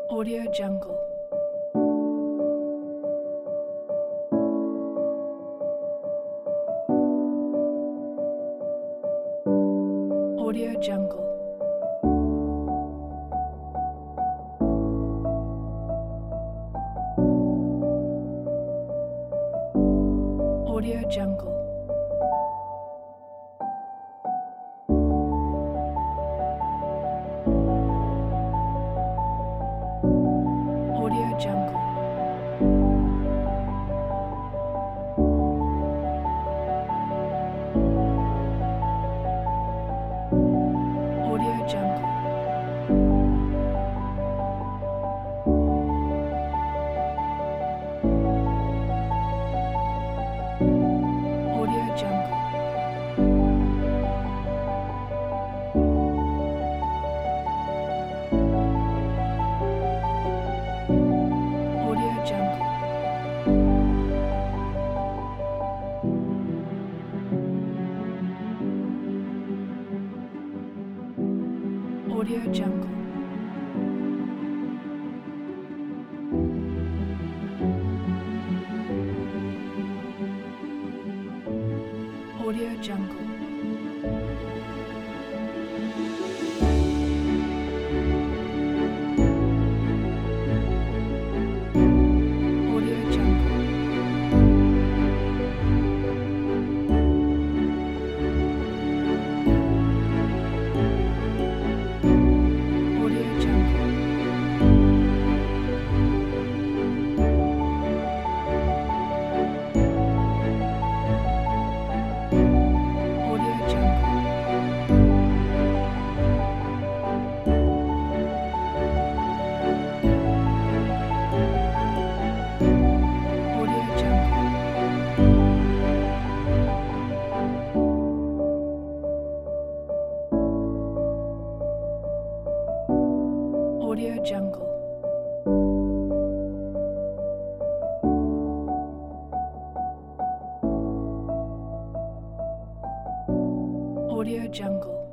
Audio Jungle. Audio Jungle. Audio Jungle. Audio Jungle. Audio Jungle. Audio Jungle. Audio Jungle. Audio Jungle. Audio Jungle. Audio Jungle. Audio Jungle. Audio Jungle. Audio Jungle. Audio Jungle. Audio Jungle.